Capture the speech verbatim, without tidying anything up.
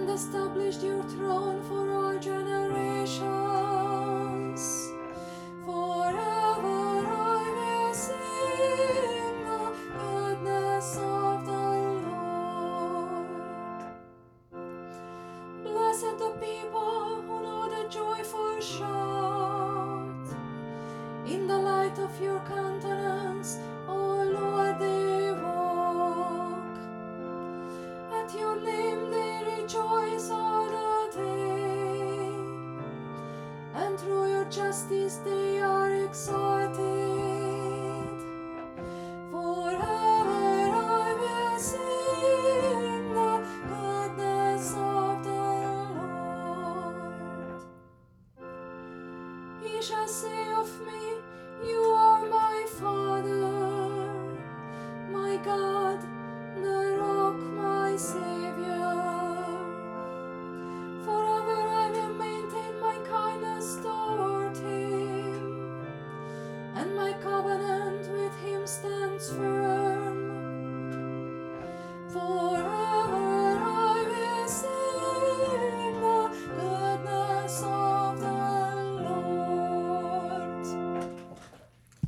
and established your throne for all generations. Forever I will sing the goodness of the Lord. Blessed the people who know the joyful shout. In the light of your countenance, O Lord, they walk. At your name they rejoice all the day, and through your justice they are exalted. Forever I will sing the goodness of the Lord. He shall say of me, you are my Father.